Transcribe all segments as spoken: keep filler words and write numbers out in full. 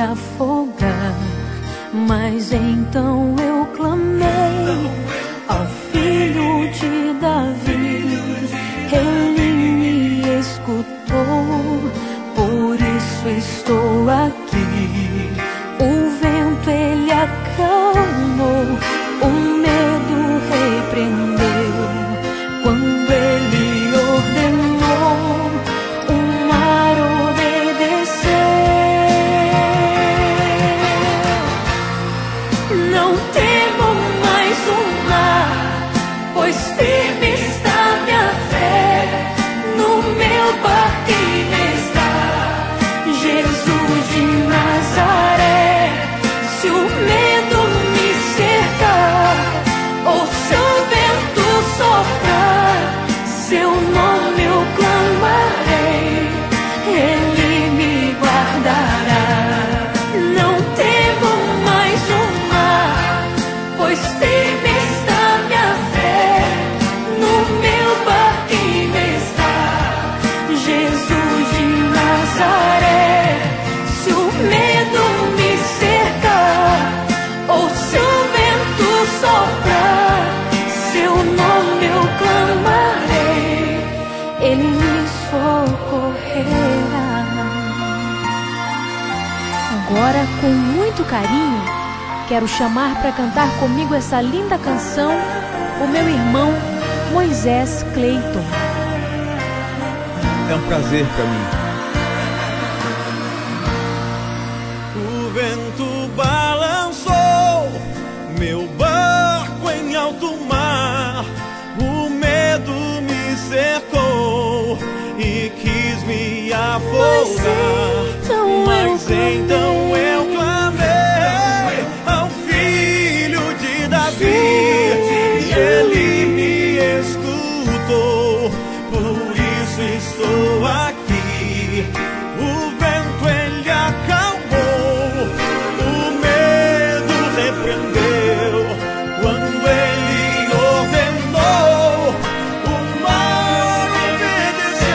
afogar. Mas então eu clamei ao Filho de Davi, ele me escutou, por isso estou aqui. O vento ele acalmou, o medo repreendeu, quando ele ordenou, o mar obedeceu. Não temo mais o mar, pois firme está minha fé, no meu barquinho está Jesus de Nazaré. Se o medo me cercar, ou se o vento soprar, seu nome eu clamarei, ele me guardará. Não temo mais o mar, pois firme está minha fé, no meu barquinho está Jesus de Nazaré. Se o medo me cercar, ou se o vento soprar, seu nome eu clamarei, ele me socorrerá. Agora, com muito carinho, quero chamar para cantar comigo essa linda canção o meu irmão Moisés Cleiton. É um prazer para mim. O vento balançou meu barco em alto mar, o medo me cercou e quis me afogar. Mas então eu clamei ao Filho de Davi, e ele me escutou, por isso estou aqui. O vento ele acalmou, o medo repreendeu, quando ele ordenou, o mar obedeceu.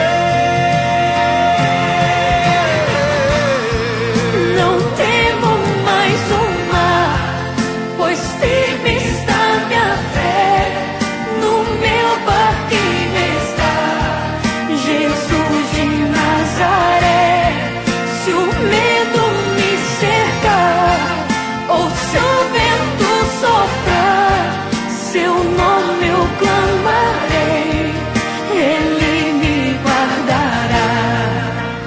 Não temo mais o mar, pois firme está minha fé, no meu barquinho está Jesus de Nazaré. Se o medo me cercar, ou se o vento soprar, seu nome eu clamarei, ele me guardará.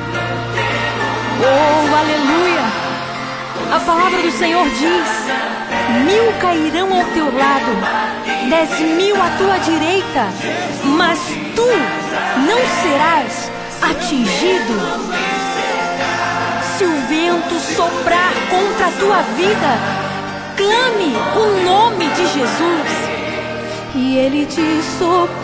Oh, aleluia! A palavra do Senhor diz: mil cairão ao teu lado, dez mil à tua direita, mas tu não serás atingido. Se o vento soprar contra a tua vida, clame o nome de Jesus, E ele te socorrerá.